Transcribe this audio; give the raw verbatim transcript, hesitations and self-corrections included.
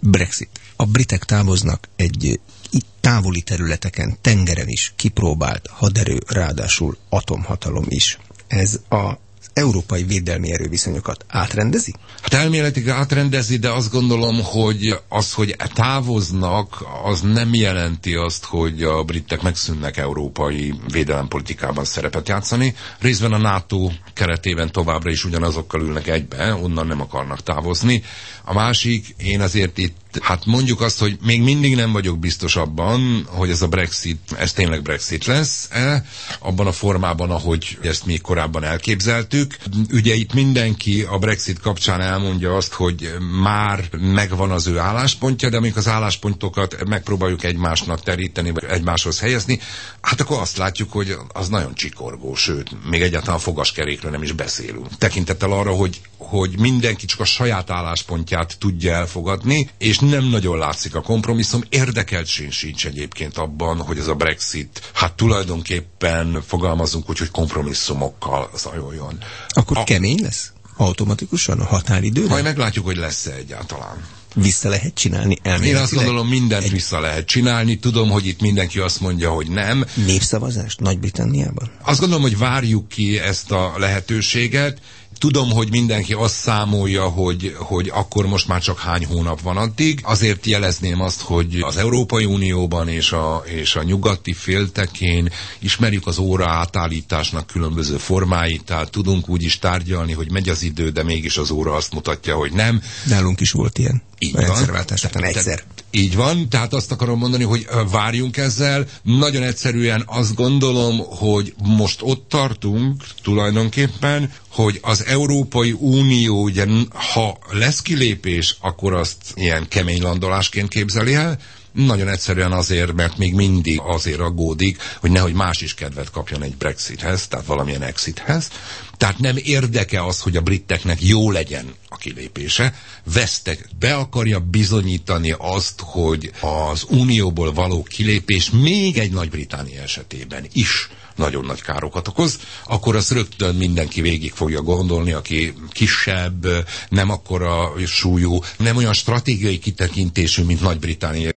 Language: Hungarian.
Brexit. A britek távoznak egy távoli területeken, tengeren is kipróbált haderő, ráadásul atomhatalom is. Ez a európai védelmi erőviszonyokat átrendezi? Hát elméletileg átrendezi, de azt gondolom, hogy az, hogy távoznak, az nem jelenti azt, hogy a britek megszűnnek európai védelempolitikában szerepet játszani. Részben a NATO keretében továbbra is ugyanazokkal ülnek egybe, onnan nem akarnak távozni. A másik, én azért itt, hát mondjuk azt, hogy még mindig nem vagyok biztos abban, hogy ez a Brexit, ez tényleg Brexit lesz-e, abban a formában, ahogy ezt mi korábban elképzeltük. Ugye itt mindenki a Brexit kapcsán elmondja azt, hogy már megvan az ő álláspontja, de amikor az álláspontokat megpróbáljuk egymásnak teríteni, vagy egymáshoz helyezni, hát akkor azt látjuk, hogy az nagyon csikorgó, sőt, még egyáltalán a fogaskerékről nem is beszélünk. Tekintettel arra, hogy, hogy mindenki csak a saját álláspontját tudja elfogadni, és nem nagyon látszik a kompromisszum. Érdekeltség sincs egyébként abban, hogy ez a Brexit, hát tulajdonképpen fogalmazunk úgy, hogy kompromisszumokkal zajoljon. Akkor a... kemény lesz? Automatikusan a határidőre? Majd meglátjuk, hogy lesz-e egyáltalán. Vissza lehet csinálni elméletileg? Én azt gondolom, mindent egy... vissza lehet csinálni. Tudom, hogy itt mindenki azt mondja, hogy nem. Népszavazást Nagy-Britanniában? Azt gondolom, hogy várjuk ki ezt a lehetőséget. Tudom, hogy mindenki azt számolja, hogy, hogy akkor most már csak hány hónap van addig. Azért jelezném azt, hogy az Európai Unióban és a, és a nyugati féltekén ismerjük az óra átállításnak különböző formáit, tehát tudunk úgy is tárgyalni, hogy megy az idő, de mégis az óra azt mutatja, hogy nem. Nálunk is volt ilyen. Így van. Rendszerváltás után egyszer. Így van, tehát azt akarom mondani, hogy várjunk ezzel. Nagyon egyszerűen azt gondolom, hogy most ott tartunk tulajdonképpen, hogy az Európai Unió, ugye, ha lesz kilépés, akkor azt ilyen kemény landolásként képzeli el. Nagyon egyszerűen azért, mert még mindig azért aggódik, hogy nehogy más is kedvet kapjon egy Brexithez, tehát valamilyen exithez. Tehát nem érdeke az, hogy a briteknek jó legyen a kilépése. Vesztek, be akarja bizonyítani azt, hogy az unióból való kilépés még egy Nagy-Britannia esetében is nagyon nagy károkat okoz, akkor azt rögtön mindenki végig fogja gondolni, aki kisebb, nem akkora súlyú, nem olyan stratégiai kitekintésű, mint Nagy-Britannia.